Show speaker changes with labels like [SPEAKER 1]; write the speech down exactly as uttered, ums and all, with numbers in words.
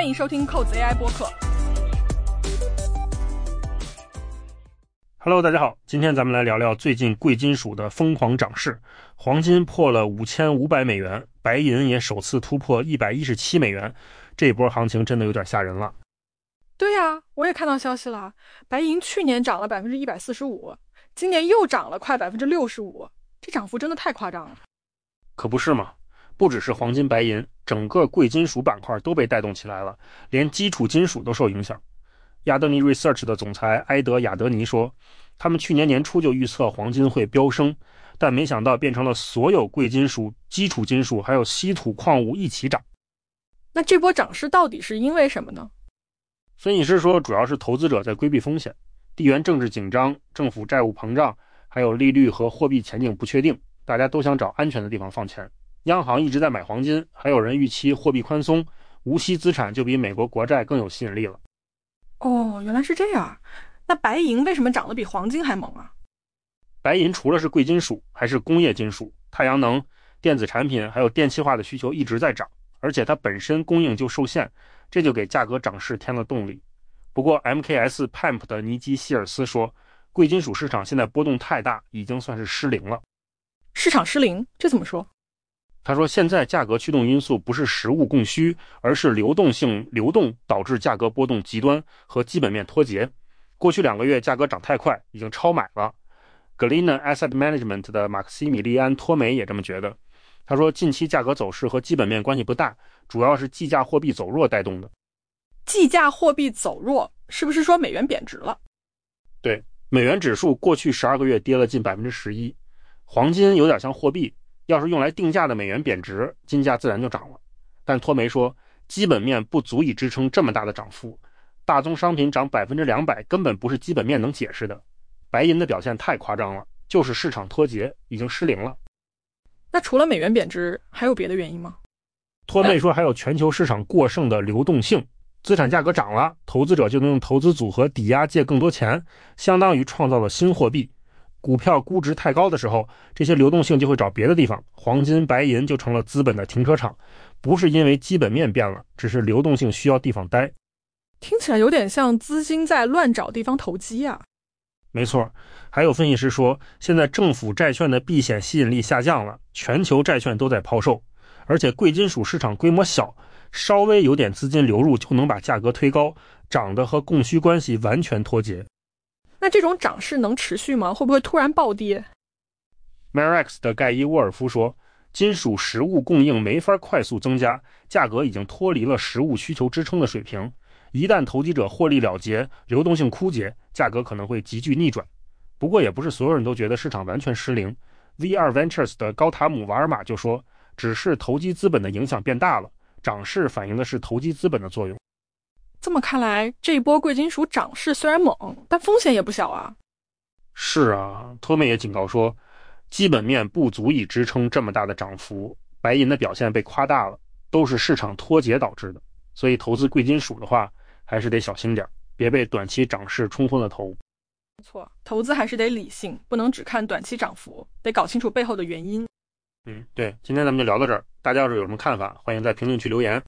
[SPEAKER 1] 欢迎收听扣子 A I 播客。
[SPEAKER 2] Hello， 大家好，今天咱们来聊聊最近贵金属的疯狂涨势。黄金破了五千五百美元，白银也首次突破一百一十七美元，这波行情真的有点吓人了。
[SPEAKER 1] 对呀、啊，我也看到消息了，白银去年涨了百分之一百四十五，今年又涨了快百分之六十五，这涨幅真的太夸张了。
[SPEAKER 2] 可不是嘛，不只是黄金白银，整个贵金属板块都被带动起来了，连基础金属都受影响。亚德尼 Research 的总裁埃德亚德尼说，他们去年年初就预测黄金会飙升，但没想到变成了所有贵金属、基础金属还有稀土矿物一起涨。
[SPEAKER 1] 那这波涨势到底是因为什么呢？
[SPEAKER 2] 分析师说，主要是投资者在规避风险，地缘政治紧张，政府债务膨胀，还有利率和货币前景不确定，大家都想找安全的地方放钱。央行一直在买黄金，还有人预期货币宽松，无息资产就比美国国债更有吸引力了。
[SPEAKER 1] 哦，原来是这样。那白银为什么涨得比黄金还猛啊？
[SPEAKER 2] 白银除了是贵金属，还是工业金属，太阳能、电子产品还有电气化的需求一直在涨，而且它本身供应就受限，这就给价格涨势添了动力。不过 M K S P A M P 的尼基希尔斯说，贵金属市场现在波动太大，已经算是失灵了。
[SPEAKER 1] 市场失灵？这怎么说？
[SPEAKER 2] 他说，现在价格驱动因素不是实物供需，而是流动性流动导致价格波动极端和基本面脱节。过去两个月价格涨太快，已经超买了。Galena Asset Management 的马克西米利安托梅也这么觉得。他说，近期价格走势和基本面关系不大，主要是计价货币走弱带动的。
[SPEAKER 1] 计价货币走弱，是不是说美元贬值了？
[SPEAKER 2] 对，美元指数过去十二个月跌了近 百分之十一。 黄金有点像货币，要是用来定价的美元贬值，金价自然就涨了。但托梅说，基本面不足以支撑这么大的涨幅，大宗商品涨 百分之两百 根本不是基本面能解释的。白银的表现太夸张了，就是市场脱节，已经失灵了。
[SPEAKER 1] 那除了美元贬值，还有别的原因吗？
[SPEAKER 2] 托梅说，还有全球市场过剩的流动性，资产价格涨了，投资者就能用投资组合抵押借更多钱，相当于创造了新货币。股票估值太高的时候，这些流动性就会找别的地方，黄金白银就成了资本的停车场，不是因为基本面变了，只是流动性需要地方待。
[SPEAKER 1] 听起来有点像资金在乱找地方投机啊。
[SPEAKER 2] 没错，还有分析师说，现在政府债券的避险吸引力下降了，全球债券都在抛售，而且贵金属市场规模小，稍微有点资金流入就能把价格推高，涨得和供需关系完全脱节。
[SPEAKER 1] 那这种涨势能持续吗？会不会突然暴跌？
[SPEAKER 2] Marex 的盖伊沃尔夫说，金属实物供应没法快速增加，价格已经脱离了实物需求支撑的水平，一旦投机者获利了结，流动性枯竭，价格可能会急剧逆转。不过也不是所有人都觉得市场完全失灵。 V 二 Ventures 的高塔姆瓦尔玛就说，只是投机资本的影响变大了，涨势反映的是投机资本的作用。
[SPEAKER 1] 这么看来，这一波贵金属涨势虽然猛，但风险也不小啊。
[SPEAKER 2] 是啊，托梅也警告说，基本面不足以支撑这么大的涨幅，白银的表现被夸大了，都是市场脱节导致的。所以投资贵金属的话，还是得小心点，别被短期涨势冲昏了头。
[SPEAKER 1] 没错，投资还是得理性，不能只看短期涨幅，得搞清楚背后的原因。
[SPEAKER 2] 嗯，对，今天咱们就聊到这儿，大家要是有什么看法，欢迎在评论区留言。